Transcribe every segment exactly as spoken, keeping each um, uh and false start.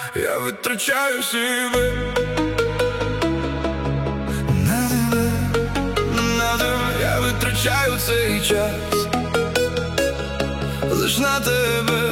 я витрачаю себе на тебе, на тебе, я витрачаю цей час лиш на тебе.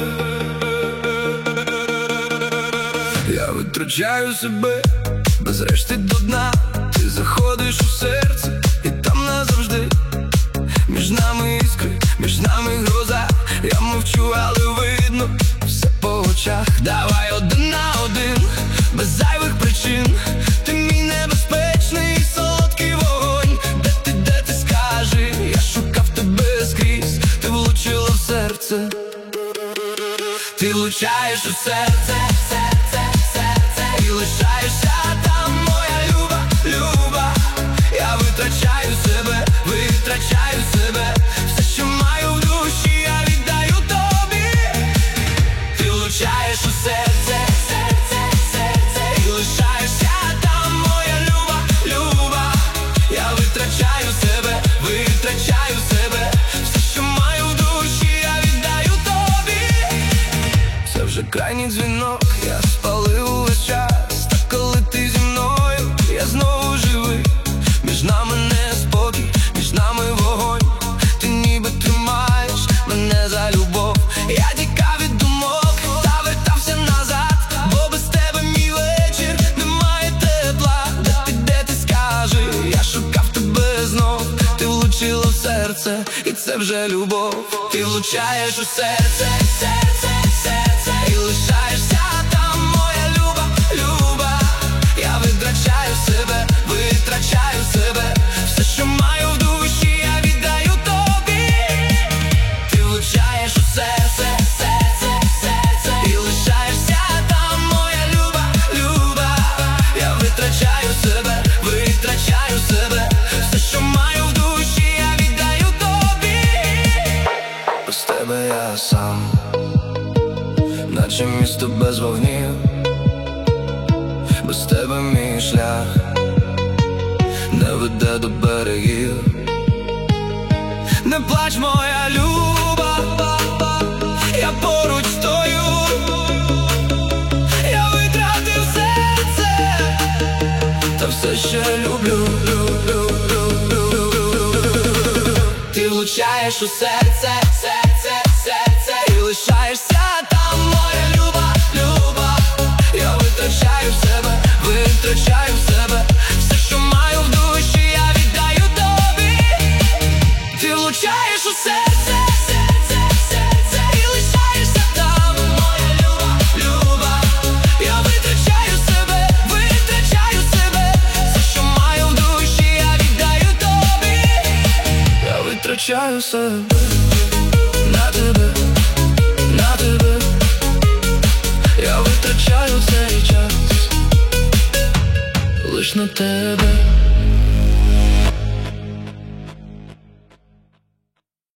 Я витрачаю себе без решти до дна. Ти заходиш у серце і там назавжди. Між нами іскри, між нами гроза. Я мовчу, але видно все по очах. Давай один на один, без зайвих причин. Ти мій небезпечний солодкий вогонь. Де ти, де ти, скажи, я шукав тебе скрізь. Ти влучила в серце, ти влучаєш у серце, серце, серце, і лишаєшся там, моя люба, люба. Я витрачаю себе, витрачаю себе. Все, що маю в душі, я віддаю тобі. Ти влучаєш у серце, серце, серце, і лишаєшся там, моя люба, люба. Я витрачаю себе, витрачаю себе. Все, що маю в душі, я віддаю тобі. Це вже крайній дзвінок, я спалив увесь час. Та коли ти зі мною, я знову живий. Між нами неспокій, між нами вогонь. Ти ніби тримаєш мене за любов. Я тікав від думок, та вертався назад. Бо без тебе мій вечір немає тепла. Де ти, де ти, скажи, я шукав тебе знов. Ти влучила в серце, і це вже любов. Ти влучаєш у серце, серце, серце, і лишаєшся там, моя люба, люба. Я витрачаю себе, витрачаю себе. Все, що маю в душі, я віддаю тобі. Ти влучаєш у серце, серце, серце, і лишаєшся там, моя люба, люба. Я витрачаю себе, витрачаю себе. Все, що маю в душі, я віддаю тобі. Без тебе я сам, наче місто без вогнів. Без тебе мій шлях не веде до берегів. Не плач, моя люба, я поруч стою. Я витратив серце, та все ще люблю, люблю, люблю, люблю. Ти влучаєш у серце, серце, серце, і лишаєшся там, моя люба, люба. Я витрачаю себе, витрачаю себе. Все, що маю в душі, я віддаю тобі. Ти влучаєш у серце, серце, серце, і лишаєшся там, моя люба, люба. Я витрачаю себе, витрачаю себе. Все, що маю в душі, я віддаю тобі. Я витрачаю себе на тебе, на тебе. Я витрачаю цей час лиш на тебе.